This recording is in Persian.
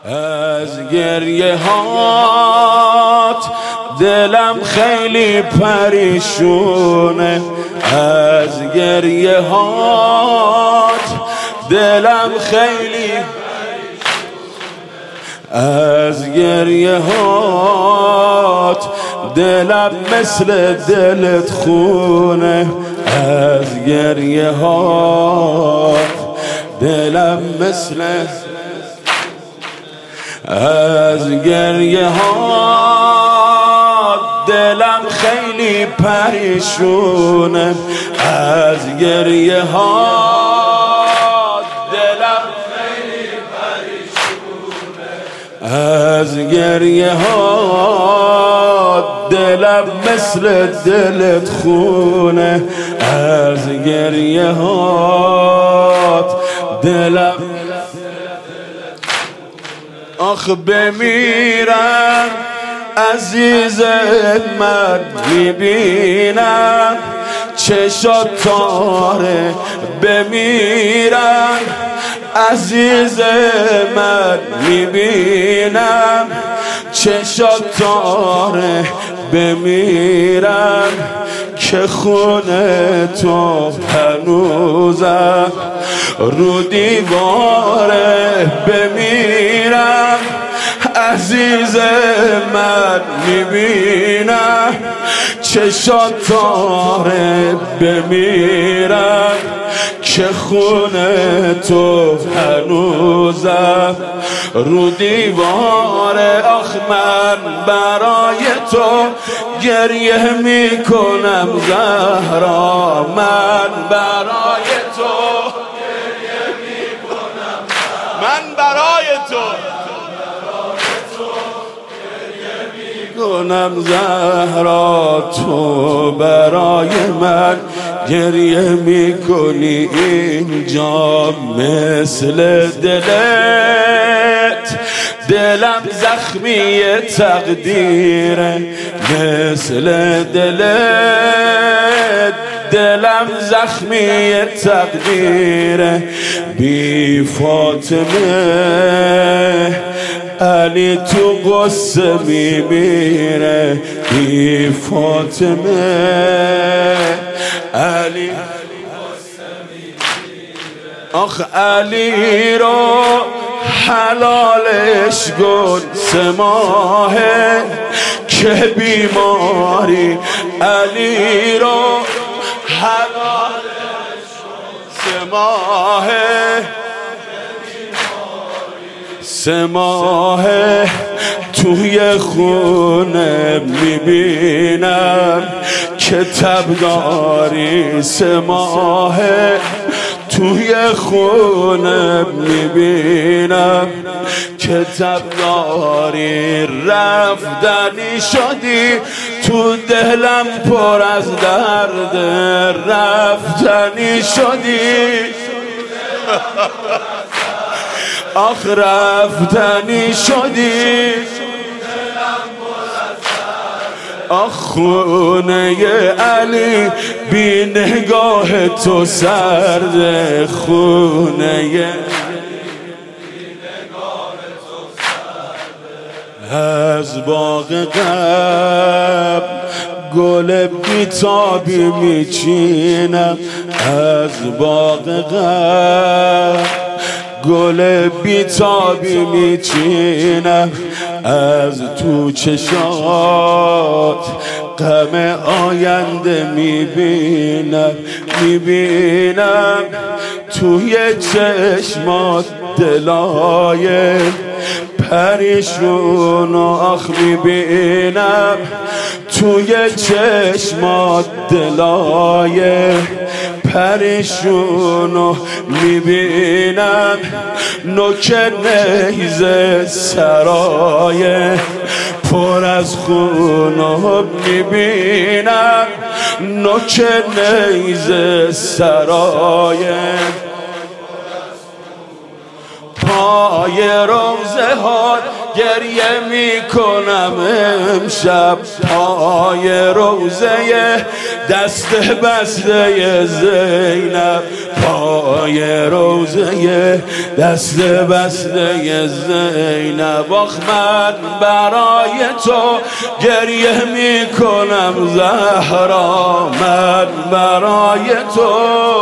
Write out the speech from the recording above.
از گریه هات دلم خیلی پریشونه، از گریه هات دلم خیلی از گریه هات دلم مثل دلت خونه، از گریه هات دلم مثل از گریه هات دلم خیلی پریشونه، از گریه هات دلم خیلی پریشونه، از گریه هات دلم مثل دلت خونه، از گریه هات دلم آخ بمیرم عزیزت من میبینم چشات تاره، بمیرم عزیز من میبینم چشات تاره، بمیرم که خونه تو هنوزم رو دیواره، بمیرم عزیز من میبینم چشات تاره، بمیرم که خونه تو هنوزم رو دیواره. آخ من برای تو گریه میکنم زهرا، من برای تو گریه میکنم، من برای تو کنم زهرا، تو برای من گریه میکنی اینجا مثل دلت، دلم زخمی تقدیره مثل دلت، دلم زخمی تقدیره، بی فاطمه علی تو قصه میمیره، بی فاطمه علی آخ علی رو حلالش کن 3 ماهه که بیماری، علی رو حلالش کن 3 ماهه 3 ماهه توی خونه میبینم که تب داری، 3 ماهه توی خونه میبینم که تب داری، رفتنی شدی تو دلم پر از درد، رفتنی شدی آخ رفتنی شدی، آخ خونه علی بی نگاه تو سرده، خونه بی نگاه تو سرده، از باغ قبل گل بیتابی میچینم، از باغ قبل گل بیتابی میچینم، از تو چشات غم آینده میبینم، میبینم توی چشمات دلای پریشون، آخ میبینم توی چشمات دلای پریشونو، میبینم نوک نیزه سرای پر از خونو، میبینم نوک نیزه سرای پای روزه ها گریه میکنم امشب پای روزه دست بسته زینب، پای روزه دست بسته زینب. آخ من برای تو گریه میکنم زهرا، من برای تو